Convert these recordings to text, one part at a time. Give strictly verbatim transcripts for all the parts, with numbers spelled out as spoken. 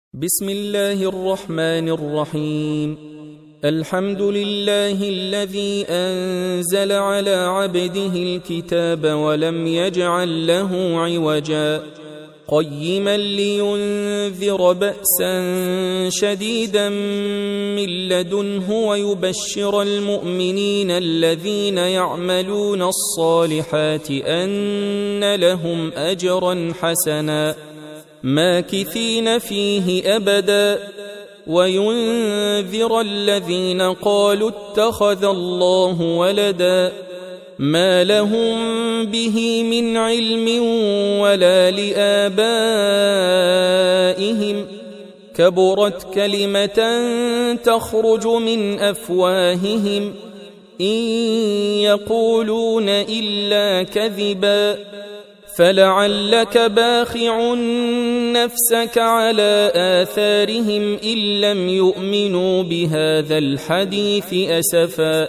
بسم الله الرحمن الرحيم. الحمد لله الذي أنزل على عبده الكتاب ولم يجعل له عوجا قيما لينذر بأسا شديدا من لدنه ويبشر المؤمنين الذين يعملون الصالحات أن لهم أجرا حسنا ماكثين فيه أبدا وينذر الذين قالوا اتخذ الله ولدا ما لهم به من علم ولا لآبائهم كبرت كلمة تخرج من أفواههم إن يقولون إلا كذبا فلعلك باخع نفسك على آثارهم إن لم يؤمنوا بهذا الحديث أسفا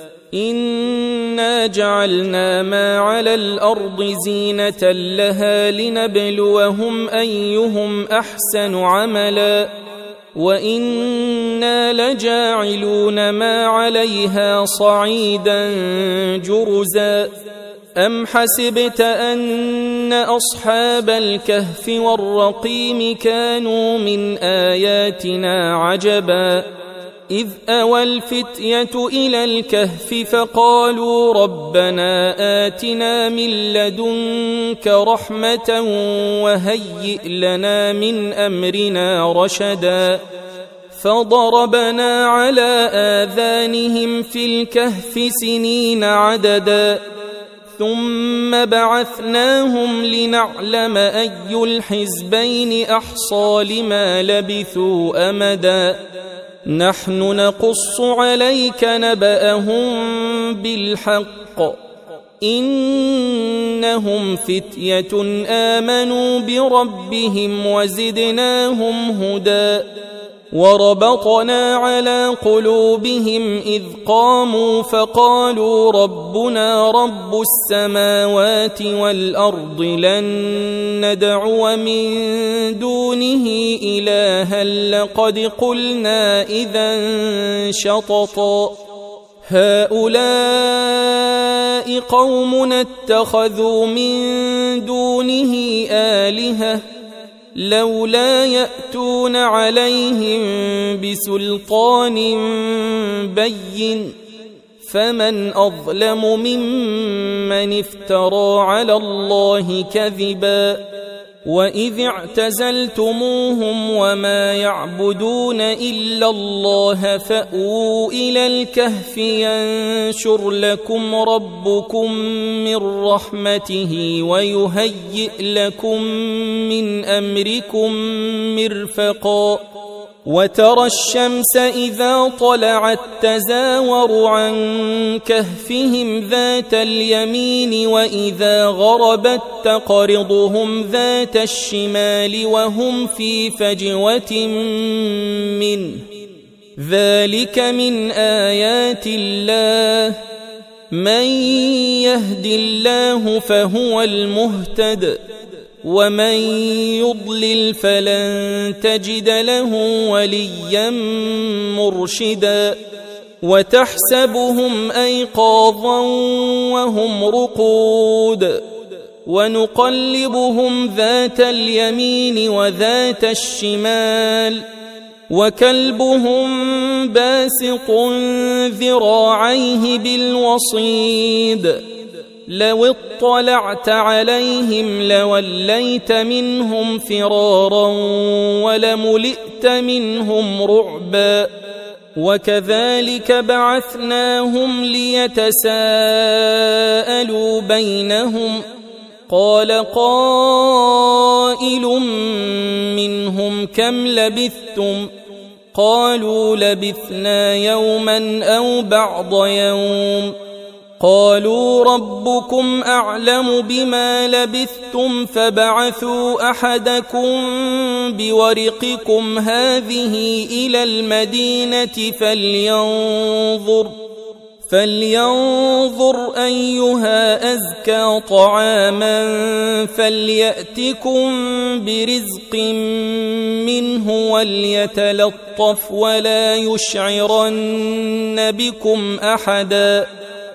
إنا جعلنا ما على الأرض زينة لها لنبلوهم أيهم أحسن عملا وإنا لجاعلون ما عليها صعيدا جرزا أم حسبت أن أصحاب الكهف والرقيم كانوا من آياتنا عجبا إذ أوى الفتية إلى الكهف فقالوا ربنا آتنا من لدنك رحمة وهيئ لنا من أمرنا رشدا فضربنا على آذانهم في الكهف سنين عددا ثم بعثناهم لنعلم أي الحزبين أحصى لما لبثوا أمدا نحن نقص عليك نبأهم بالحق إنهم فتية آمنوا بربهم وزدناهم هدى وربطنا على قلوبهم إذ قاموا فقالوا ربنا رب السماوات والأرض لن ندعو من دونه إلها لقد قلنا إذا شططا هؤلاء قومنا اتخذوا من دونه آلهة لولا يأتون عليهم بسلطان بين فمن أظلم ممن افترى على الله كذبا وإذ اعتزلتموهم وما يعبدون إلا الله فأووا إلى الكهف ينشر لكم ربكم من رحمته ويهيئ لكم من أمركم مرفقا وترى الشمس إذا طلعت تزاور عن كهفهم ذات اليمين وإذا غربت تقرضهم ذات الشمال وهم في فجوة منه ذلك من آيات الله من يهد الله فهو المهتد ومن يضلل فلن تجد له وليا مرشدا وتحسبهم أيقاظا وهم رقود ونقلبهم ذات اليمين وذات الشمال وكلبهم باسط ذراعيه بالوصيد لو اطلعت عليهم لوليت منهم فرارا ولملئت منهم رعبا وكذلك بعثناهم ليتساءلوا بينهم قال قائل منهم كم لبثتم قالوا لبثنا يوما أو بعض يوم قالوا ربكم أعلم بما لبثتم فبعثوا أحدكم بورقكم هذه إلى المدينة فلينظر فلينظر أيها أزكى طعاما فليأتكم برزق منه وليتلطف ولا يشعرن بكم أحدا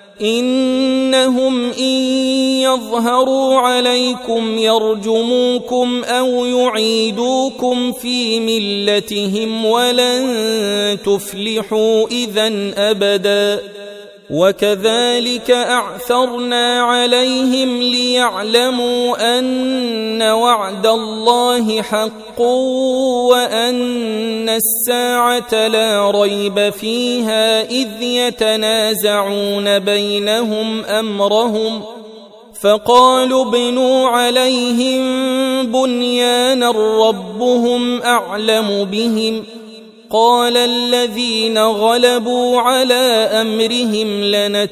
إنهم إن يظهروا عليكم يرجموكم أو يعيدوكم في ملتهم ولن تفلحوا إذن أبدا وكذلك أعثرنا عليهم ليعلموا أن وعد الله حق وأن الساعة لا ريب فيها إذ يتنازعون بينهم أمرهم فقالوا ابنوا عليهم بنيانا ربهم أعلم بهم قال الذين غلبوا على أمرهم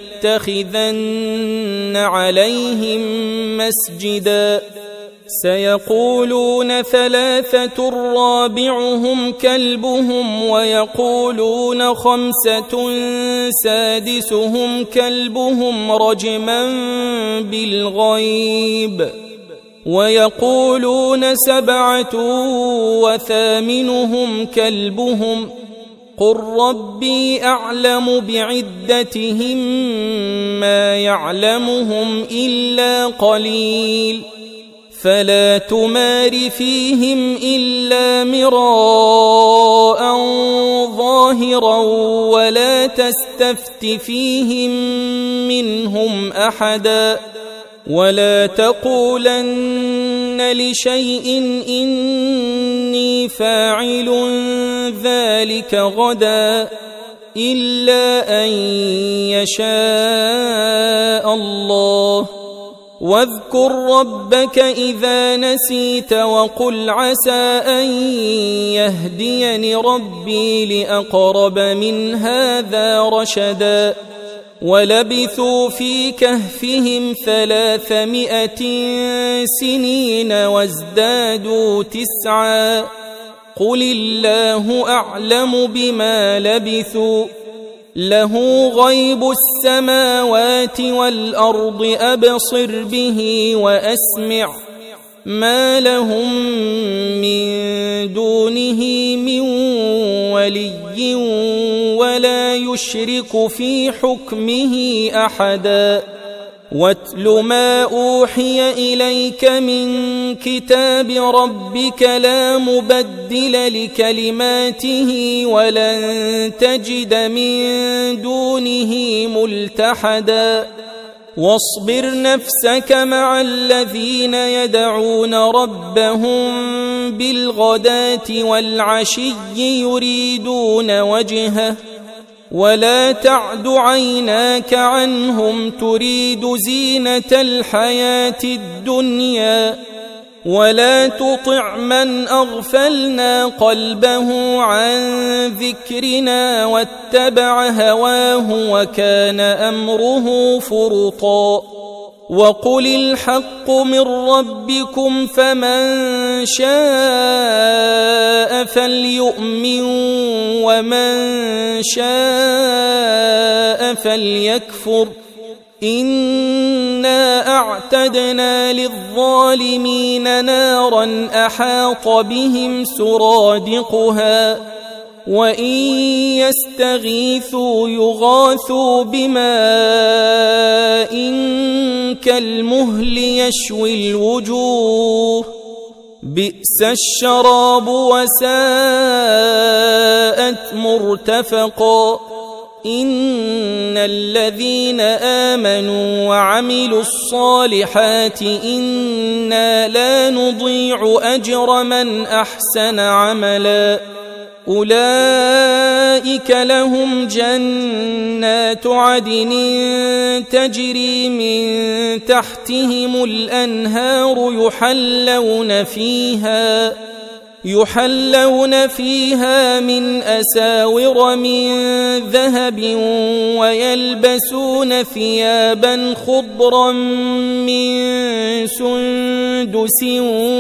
لنتخذن عليهم مسجدا سيقولون ثلاثة رابعهم كلبهم ويقولون خمسة سادسهم كلبهم رجما بالغيب ويقولون سبعة وثامنهم كلبهم قل ربي أعلم بعدتهم ما يعلمهم إلا قليل فلا تمار فيهم إلا مراء ظاهرا ولا تستفت فيهم منهم أحدا ولا تقولن لشيء إني فاعل ذلك غدا إلا أن يشاء الله واذكر ربك إذا نسيت وقل عسى أن يهديني ربي لأقرب من هذا رشدا ولبثوا في كهفهم ثلاثمائة سنين وازدادوا تسعا قل الله أعلم بما لبثوا له غيب السماوات والأرض أبصر به وأسمع ما لهم من دونه من ولي ولا يشرك في حكمه أحدا واتل ما أوحي إليك من كتاب ربك لا مبدل لكلماته ولن تجد من دونه ملتحدا واصبر نفسك مع الذين يدعون ربهم بالغداة والعشي يريدون وجهه ولا تعد عيناك عنهم تريد زينة الحياة الدنيا ولا تطع من أغفلنا قلبه عن ذكرنا واتبع هواه وكان أمره فرطا وقل الحق من ربكم فمن شاء فليؤمن ومن شاء فليكفر إنا أعتدنا للظالمين نارا أحاط بهم سرادقها وإن يستغيثوا يغاثوا بماء كالمهل يشوي الوجوه بئس الشراب وساءت مرتفقا إن الذين آمنوا وعملوا الصالحات إنا لا نضيع أجر من أحسن عملا أولئك لهم جنات عدن تجري من تحتهم الأنهار يحلون فيها يحلون فيها من أساور من ذهب ويلبسون ثيابا خضرا من سندس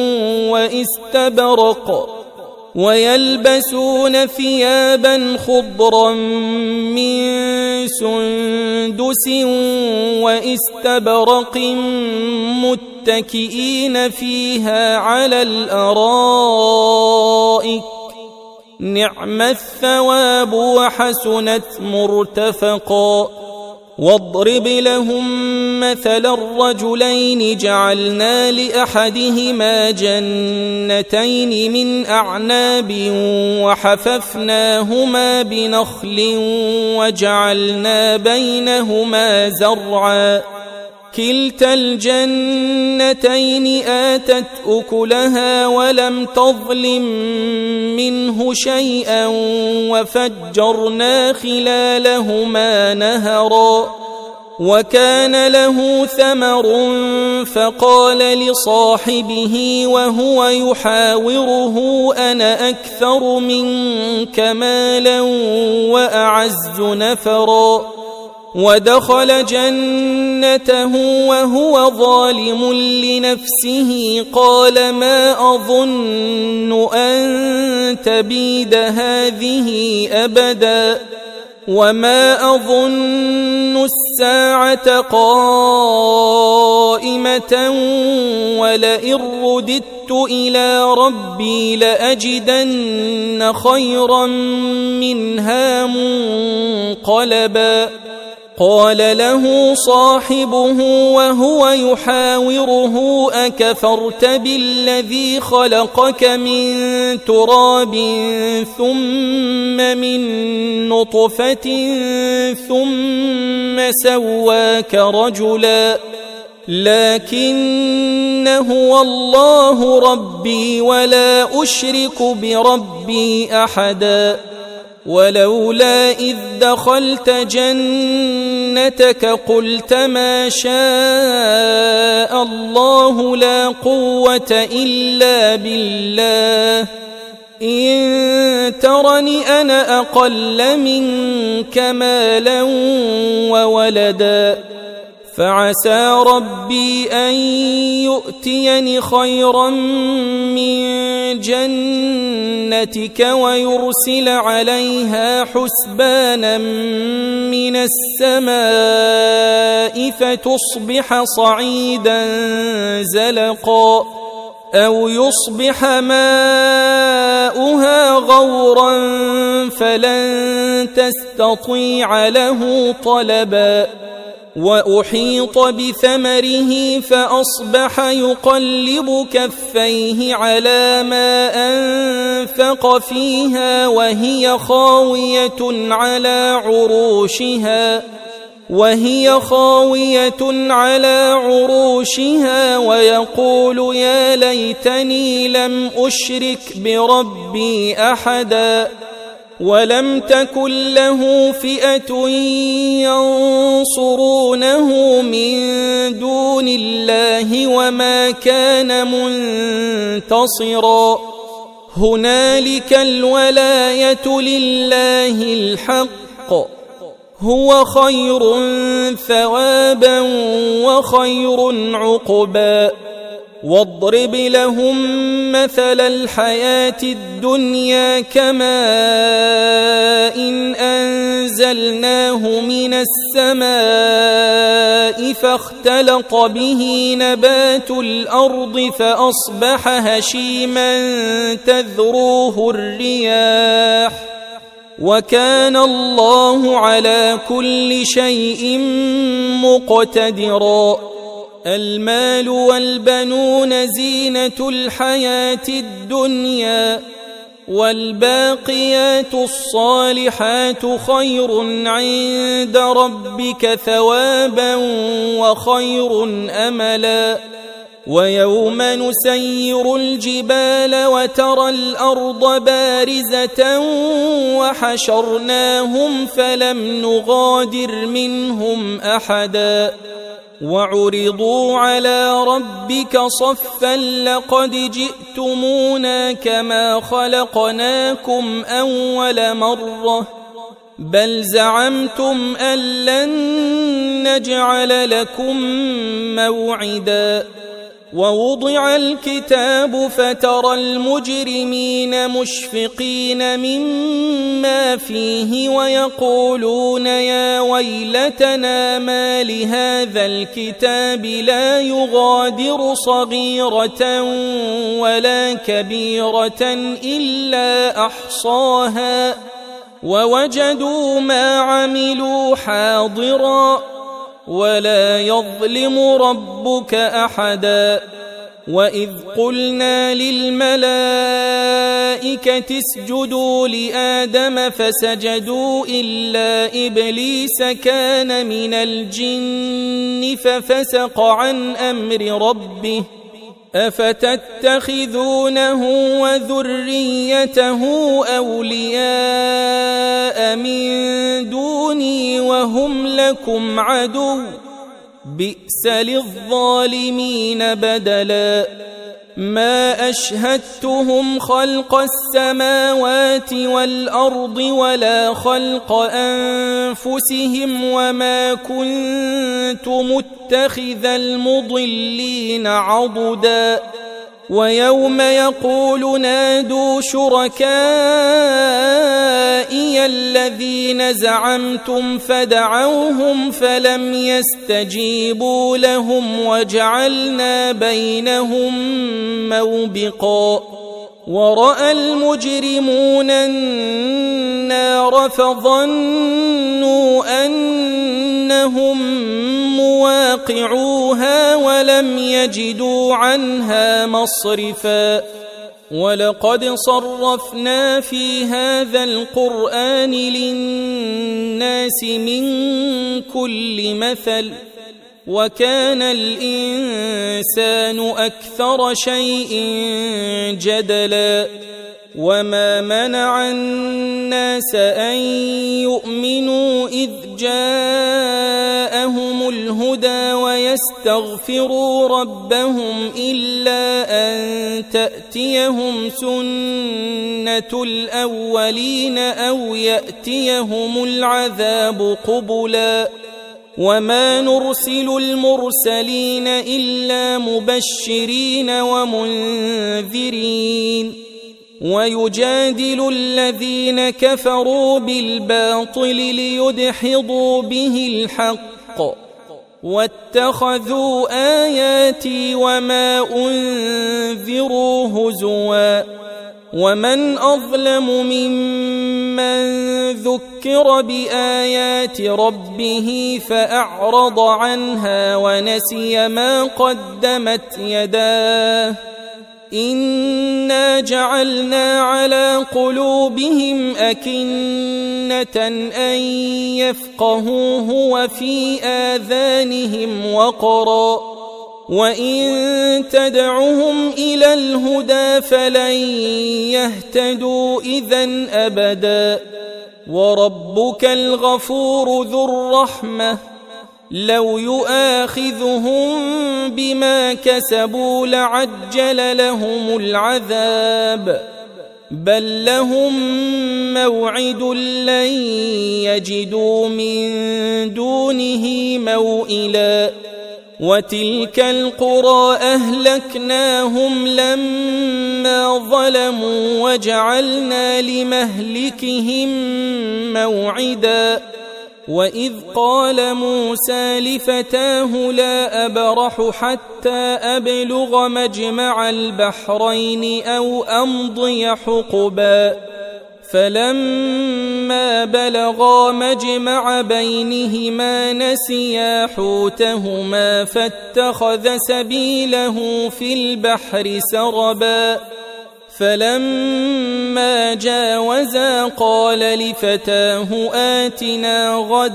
واستبرق ويلبسون ثيابا خضرا من سندس واستبرق متكئين فيها على الأرائك نعم الثواب وحسنت مرتفقا. واضرب لهم مثل الرجلين جعلنا لأحدهما جنتين من أعناب وحففناهما بنخل وجعلنا بينهما زرعا كلتا الجنتين آتت أكلها ولم تظلم منه شيئا وفجرنا خلالهما نهرا. وكان له ثمر فقال لصاحبه وهو يحاوره أنا أكثر منك مالا وأعز نفرا. ودخل جنته وهو ظالم لنفسه قال ما أظن أن تبيد هذه أبدا وما أظن الساعة قائمة ولئن رددت إلى ربي لأجدن خيرا منها منقلبا. قال له صاحبه وهو يحاوره أكفرت بالذي خلقك من تراب ثم من نطفة ثم سواك رجلا لكن هو الله ربي ولا أشرك بربي أحدا. ولولا إذ دخلت جنتك قلت ما شاء الله لا قوة إلا بالله إن ترني أنا أقل منك مالا وولدا فعسى ربي أن يؤتيني خيرا من جنتك ويرسل عليها حسبانا من السماء فتصبح صعيدا زلقا أو يصبح ماؤها غورا فلن تستطيع له طلبا. وأحيط بثمره فأصبح يقلب كفيه على ما أنفق فيها وهي خاوية على عروشها وهي خاوية على عروشها ويقول يا ليتني لم أشرك بربي أحدا. ولم تكن له فئة ينصرونه من دون الله وما كان منتصرا. هنالك الولاية لله الحق هو خير ثوابا وخير عقبا. واضرب لهم مثل الحياة الدنيا كماء إن أنزلناه من السماء فاختلط به نبات الأرض فأصبح هشيما تذروه الرياح وكان الله على كل شيء مقتدرا. المال والبنون زينة الحياة الدنيا والباقيات الصالحات خير عند ربك ثوابا وخير أملا. ويوم نسير الجبال وترى الأرض بارزة وحشرناهم فلم نغادر منهم أحدا وعرضوا على ربك صفا لقد جئتمونا كما خلقناكم أول مرة بل زعمتم أن لن نجعل لكم موعدا ووضع الكتاب فترى المجرمين مشفقين مما فيه ويقولون يا ويلتنا ما لهذا الكتاب لا يغادر صغيرة ولا كبيرة إلا أحصاها ووجدوا ما عملوا حاضرا ولا يظلم ربك أحدا. وإذ قلنا للملائكة اسجدوا لآدم فسجدوا إلا إبليس كان من الجن ففسق عن أمر ربه أفتتخذونه وذريته أولياء من دوني وهم لكم عدو بئس للظالمين بدلا. ما أشهدتهم خلق السماوات والأرض ولا خلق أنفسهم وما كنت متخذ المضلين عضدا. ويوم يقول نادوا شركائي الذين زعمتم فدعوهم فلم يستجيبوا لهم وجعلنا بينهم موبقا. ورأى المجرمون النار فظنوا أنهم مواقعوها ولم يجدوا عنها مصرفا. ولقد صرفنا في هذا القرآن للناس من كل مثل وكان الإنسان أكثر شيء جدلا. وما منع الناس أن يؤمنوا إذ جاءهم الهدى ويستغفروا ربهم إلا أن تأتيهم سنة الأولين أو يأتيهم العذاب قبلا. وما نرسل المرسلين إلا مبشرين ومنذرين ويجادل الذين كفروا بالباطل ليدحضوا به الحق واتخذوا آياتي وما أنذروا هزوا. ومن أظلم ممن ذكر بآيات ربه فأعرض عنها ونسي ما قدمت يداه إنا جعلنا على قلوبهم أكنة أن يفقهوه وفي آذانهم وقرا وإن تدعهم إلى الهدى فلن يهتدوا إذن أبدا. وربك الغفور ذو الرحمة لو يؤاخذهم بما كسبوا لعجل لهم العذاب بل لهم موعد لن يجدوا من دونه موئلا. وتلك القرى أهلكناهم لما ظلموا وجعلنا لمهلكهم موعدا. وإذ قال موسى لفتاه لا أبرح حتى أبلغ مجمع البحرين أو أمضي حقبا فلما بلغا مجمع بينهما نسيا حوتهما فاتخذ سبيله في البحر سربا. فلما جاوزا قال لفتاه آتنا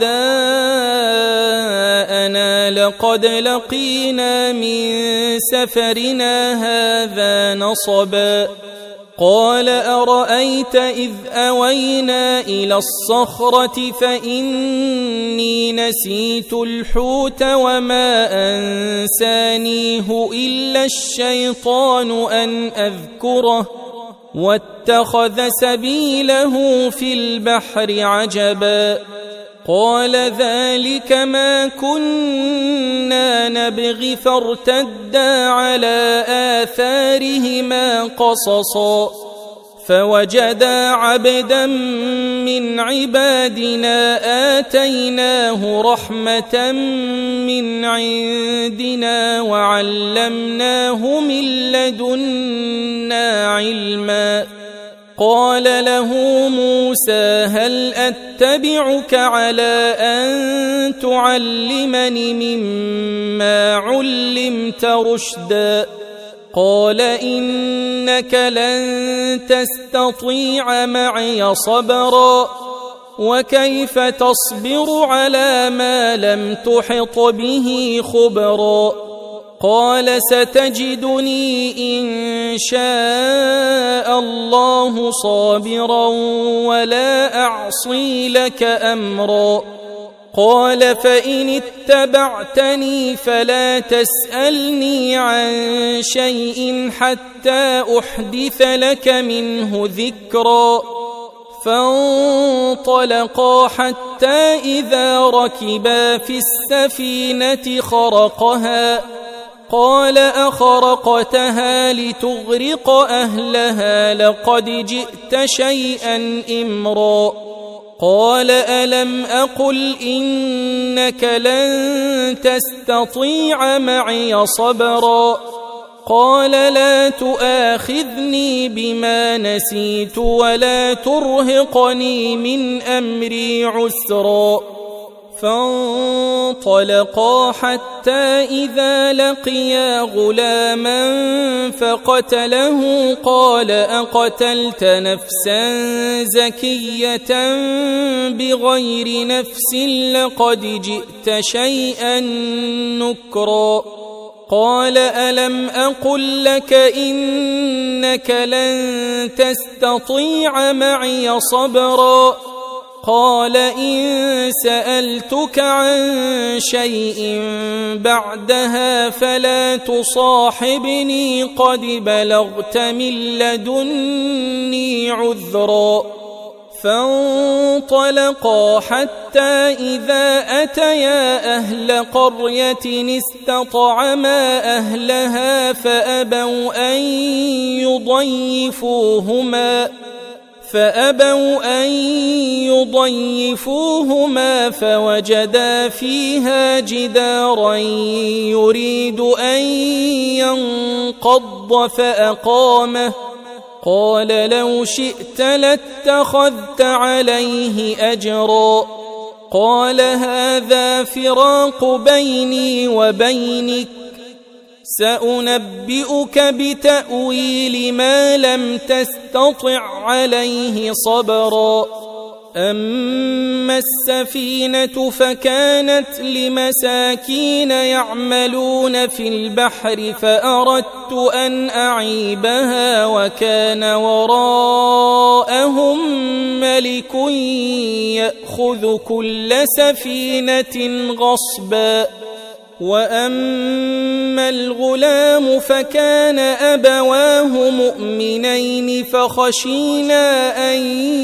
غداءنا لقد لقينا من سفرنا هذا نصبا. قال أرأيت إذ أوينا إلى الصخرة فإني نسيت الحوت وما أنسانيه إلا الشيطان أن أذكره واتخذ سبيله في البحر عجبا. قال ذلك ما كنا نبغي فارتدا على آثارهما قصصا فوجدا عبدا من عبادنا آتيناه رحمة من عندنا وعلمناه من لدنا علما قال له موسى هل أتبعك على أن تعلمني مما علمت رشدا قال إنك لن تستطيع معي صبرا وكيف تصبر على ما لم تحط به خبرا قال ستجدني إن شاء الله صابرا ولا أعصي لك أمرا قال فإن اتبعتني فلا تسألني عن شيء حتى أحدث لك منه ذكرا فانطلقا حتى إذا ركبا في السفينة خرقها قال أخرقتها لتغرق أهلها لقد جئت شيئا إمرا قال ألم أقل إنك لن تستطيع معي صبرا قال لا تؤاخذني بما نسيت ولا ترهقني من أمري عسرا فانطلقا حتى إذا لقيا غلاما فقتله قال أقتلت نفسا زكية بغير نفس لقد جئت شيئا نكرا قال ألم أقل لك إنك لن تستطيع معي صبرا قال إن سألتك عن شيء بعدها فلا تصاحبني قد بلغت من لدني عذرا فانطلقا حتى إذا أتيا أهل قرية استطعما أهلها فأبوا أن يضيفوهما فأبوا أن يضيفوهما فوجدا فيها جدارا يريد أن ينقض فأقامه قال لو شئت لاتخذت عليه أجرا قال هذا فراق بيني وبينك سأنبئك بتأويل ما لم تستطع عليه صبرا أما السفينة فكانت لمساكين يعملون في البحر فأردت أن أعيبها وكان وراءهم ملك يأخذ كل سفينة غصبا وأما الغلام فكان أبواه مؤمنين فخشينا أن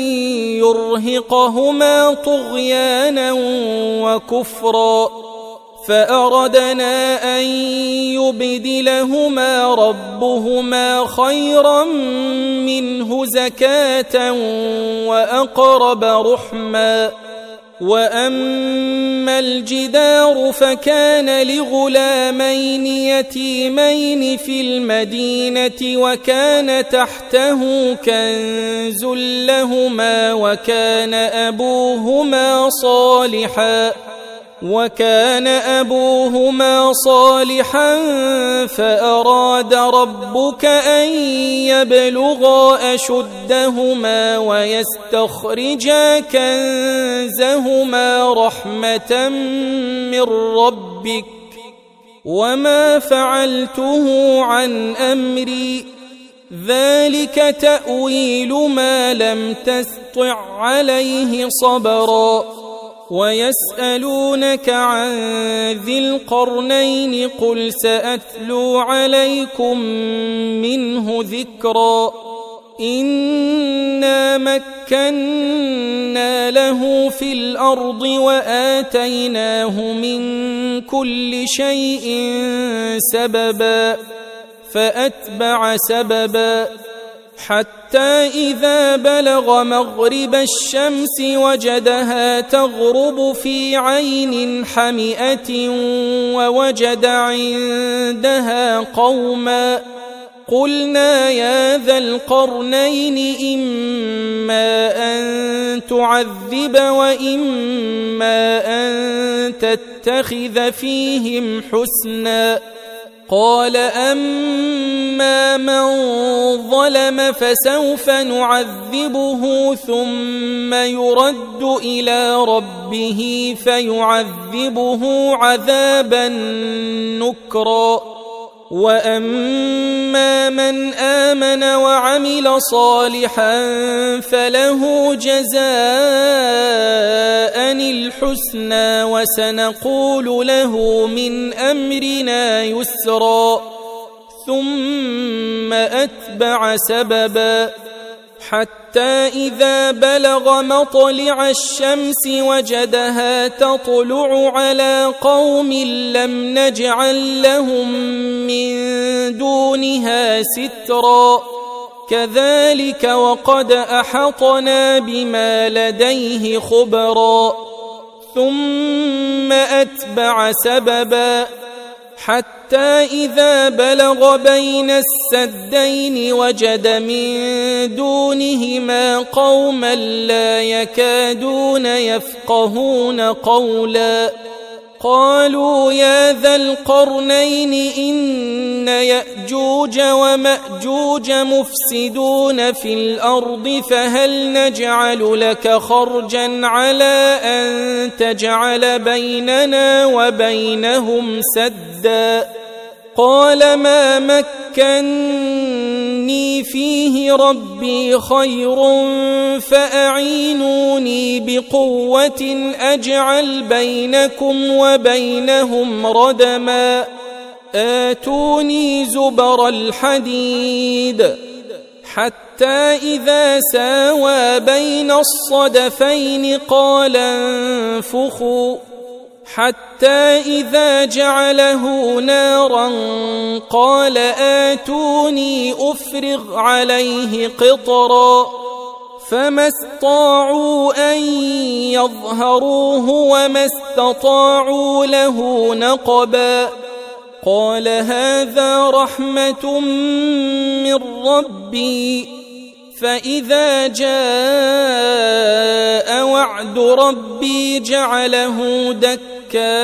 يرهقهما طغيانا وكفرا فأردنا أن يبدلهما ربهما خيرا منه زكاة وأقرب رحما وأما الجدار فكان لغلامين يتيمين في المدينة وكان تحته كنز لهما وكان أبوهما صالحا وكان أبوهما صالحا فأراد ربك أن يبلغا أشدهما ويستخرجا كنزهما رحمة من ربك وما فعلته عن أمري ذلك تأويل ما لم تستطع عليه صبرا ويسألونك عن ذي القرنين قل سأتلو عليكم منه ذكرا إنا مكنا له في الأرض وآتيناه من كل شيء سببا فأتبع سببا حتى إذا بلغ مغرب الشمس وجدها تغرب في عين حمئة ووجد عندها قوما قلنا يا ذا القرنين إما أن تعذب وإما أن تتخذ فيهم حسنا قال أما من ظلم فسوف نعذبه ثم يرد إلى ربه فيعذبه عذابا نكرا وأما من آمن وعمل صالحا فله جزاء الحسنى وسنقول له من أمرنا يسرا ثم أتبع سببا حتى إذا بلغ مطلع الشمس وجدها تطلع على قوم لم نجعل لهم من دونها سترا كذلك وقد أحطنا بما لديه خبرا ثم أتبع سببا حتى إذا بلغ بين السدين وجد من دونهما قوما لا يكادون يفقهون قولا قالوا يا ذا القرنين إن يأجوج ومأجوج مفسدون في الأرض فهل نجعل لك خرجا على أن تجعل بيننا وبينهم سدا قال ما مكني فيه ربي خير فأعينوني بقوة أجعل بينكم وبينهم ردما آتوني زبر الحديد حتى إذا ساوى بين الصدفين قال انفخوا حتى إذا جعله نارا قال آتوني أفرغ عليه قطرا فما استطاعوا أن يظهروه وما استطاعوا له نقبا قال هذا رحمة من ربي فإذا جاء وعد ربي جعله دكاء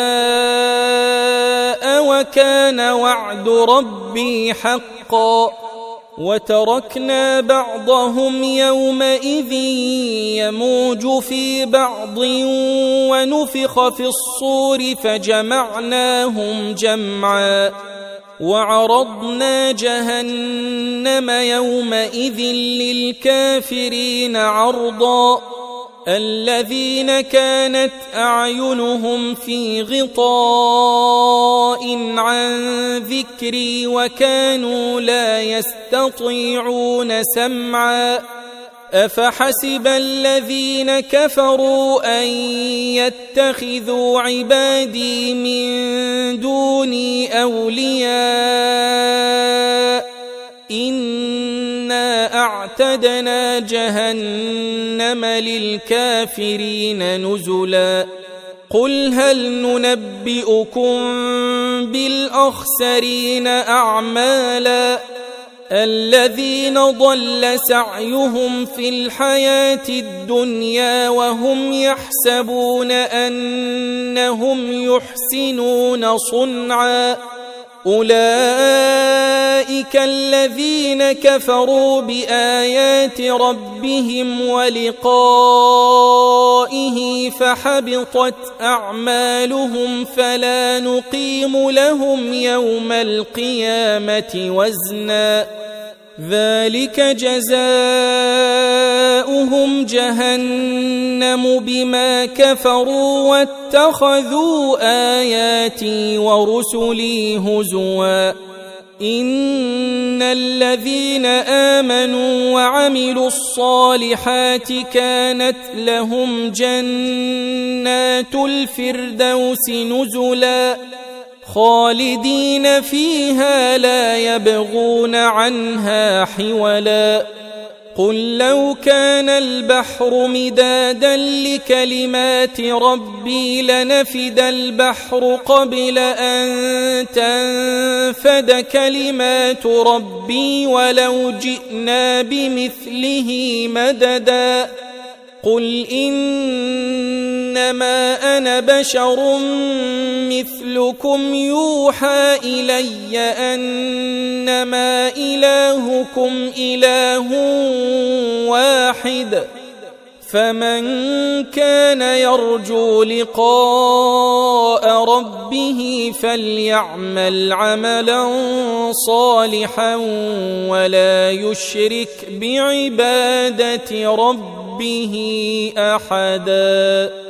وكان وعد ربي حقا وتركنا بعضهم يومئذ يموج في بعض ونفخ في الصور فجمعناهم جمعا وعرضنا جهنم يومئذ للكافرين عرضا الذين كانت أعينهم في غطاء عن ذكري وكانوا لا يستطيعون سمعا أفحسب الذين كفروا أن يتخذوا عبادي من دوني أولياء إنا أعتدنا جهنم للكافرين نزلا قل هل ننبئكم بالأخسرين أعمالا الذين ضل سعيهم في الحياة الدنيا وهم يحسبون أنهم يحسنون صنعا أولئك الذين كفروا بآيات ربهم ولقائه فحبطت أعمالهم فلا نقيم لهم يوم القيامة وزنا ذلك جزاؤهم جهنم بما كفروا واتخذوا آياتي ورسلي هزوا إن الذين آمنوا وعملوا الصالحات كانت لهم جنات الفردوس نزلا خالدين فيها لا يبغون عنها حولا قل لو كان البحر مدادا لكلمات ربي لنفد البحر قبل أن تنفد كلمات ربي ولو جئنا بمثله مددا قل إنما أنا بشر مثلكم يوحى إلي أنما إلهكم إله واحد فمن كان يرجو لقاء ربه فليعمل عملا صالحا ولا يشرك بعبادة ربه أحدا.